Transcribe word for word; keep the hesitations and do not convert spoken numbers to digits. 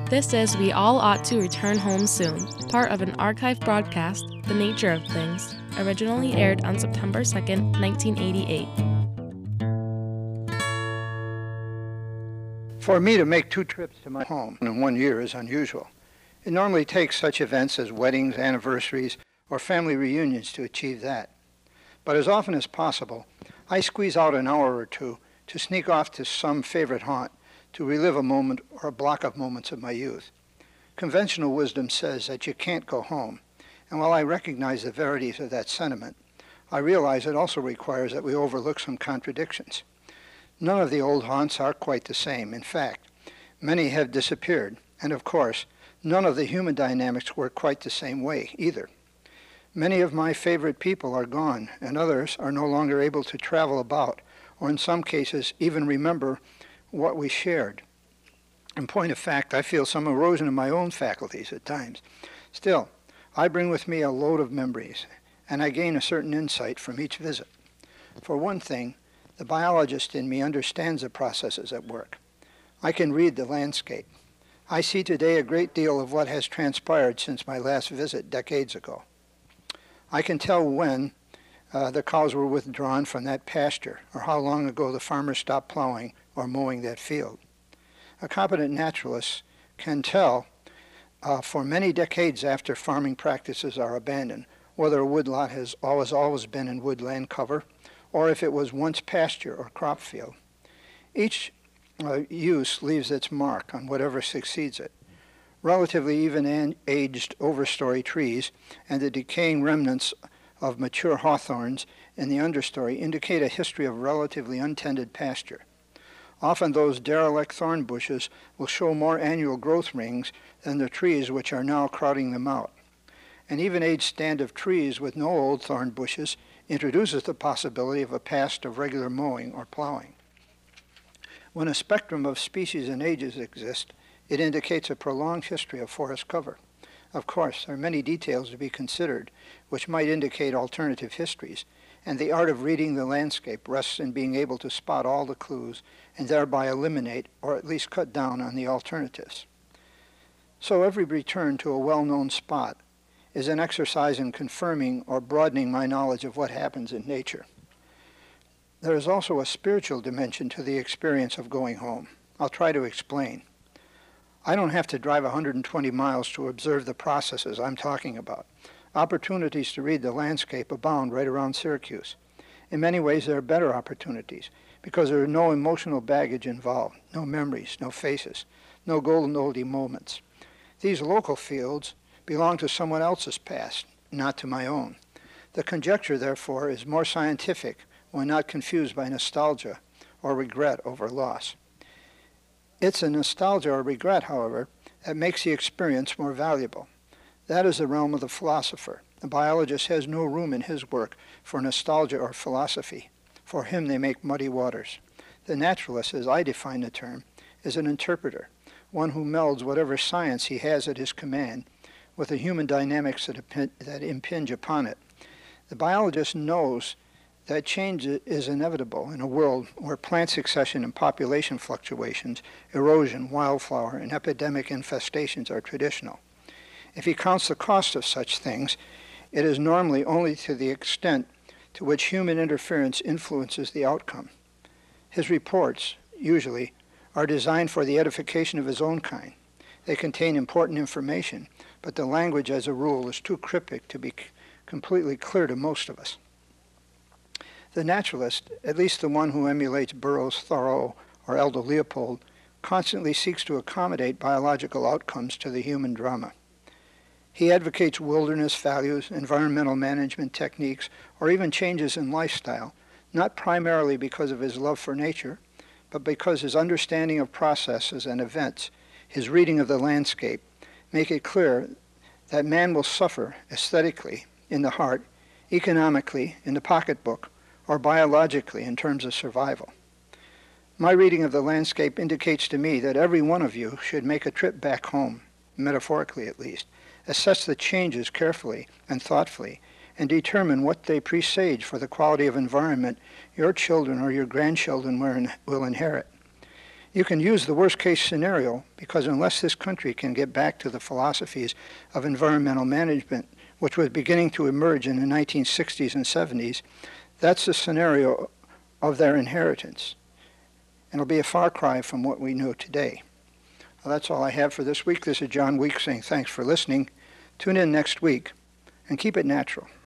This is We All Ought to Return Home Soon, part of an archive broadcast, The Nature of Things, originally aired on September second, nineteen eighty-eight. For me to make two trips to my home in one year is unusual. It normally takes such events as weddings, anniversaries, or family reunions to achieve that. But as often as possible, I squeeze out an hour or two to sneak off to some favorite haunt to relive a moment or a block of moments of my youth. Conventional wisdom says that you can't go home, and while I recognize the verities of that sentiment, I realize it also requires that we overlook some contradictions. None of the old haunts are quite the same. In fact, many have disappeared, and of course, none of the human dynamics work quite the same way either. Many of my favorite people are gone, and others are no longer able to travel about, or in some cases even remember what we shared. In point of fact, I feel some erosion of my own faculties at times. Still, I bring with me a load of memories, and I gain a certain insight from each visit. For one thing, the biologist in me understands the processes at work. I can read the landscape. I see today a great deal of what has transpired since my last visit decades ago. I can tell when uh, the cows were withdrawn from that pasture, or how long ago the farmer stopped plowing or mowing that field. A competent naturalist can tell uh, for many decades after farming practices are abandoned whether a woodlot has always always been in woodland cover or if it was once pasture or crop field. Each uh, use leaves its mark on whatever succeeds it. Relatively even-aged overstory trees and the decaying remnants of mature hawthorns in the understory indicate a history of relatively untended pasture. Often those derelict thorn bushes will show more annual growth rings than the trees which are now crowding them out. An even-aged stand of trees with no old thorn bushes introduces the possibility of a past of regular mowing or plowing. When a spectrum of species and ages exists, it indicates a prolonged history of forest cover. Of course, there are many details to be considered which might indicate alternative histories, and the art of reading the landscape rests in being able to spot all the clues and thereby eliminate or at least cut down on the alternatives. So every return to a well-known spot is an exercise in confirming or broadening my knowledge of what happens in nature. There is also a spiritual dimension to the experience of going home. I'll try to explain. I don't have to drive one hundred twenty miles to observe the processes I'm talking about. Opportunities to read the landscape abound right around Syracuse. In many ways, there are better opportunities because there is no emotional baggage involved, no memories, no faces, no golden oldie moments. These local fields belong to someone else's past, not to my own. The conjecture, therefore, is more scientific when not confused by nostalgia or regret over loss. It's a nostalgia or regret, however, that makes the experience more valuable. That is the realm of the philosopher. The biologist has no room in his work for nostalgia or philosophy. For him, they make muddy waters. The naturalist, as I define the term, is an interpreter, one who melds whatever science he has at his command with the human dynamics that, that impinge upon it. The biologist knows that change is inevitable in a world where plant succession and population fluctuations, erosion, wildflower, and epidemic infestations are traditional. If he counts the cost of such things, it is normally only to the extent to which human interference influences the outcome. His reports, usually, are designed for the edification of his own kind. They contain important information, but the language, as a rule, is too cryptic to be c- completely clear to most of us. The naturalist, at least the one who emulates Burroughs, Thoreau, or Aldo Leopold, constantly seeks to accommodate biological outcomes to the human drama. He advocates wilderness values, environmental management techniques, or even changes in lifestyle, not primarily because of his love for nature, but because his understanding of processes and events, his reading of the landscape, make it clear that man will suffer aesthetically in the heart, economically in the pocketbook, or biologically in terms of survival. My reading of the landscape indicates to me that every one of you should make a trip back home, metaphorically at least, assess the changes carefully and thoughtfully, and determine what they presage for the quality of environment your children or your grandchildren will inherit. You can use the worst-case scenario because unless this country can get back to the philosophies of environmental management, which was beginning to emerge in the nineteen sixties and seventies, that's the scenario of their inheritance. And it'll be a far cry from what we know today. Well, that's all I have for this week. This is John Weeks saying thanks for listening. Tune in next week and keep it natural.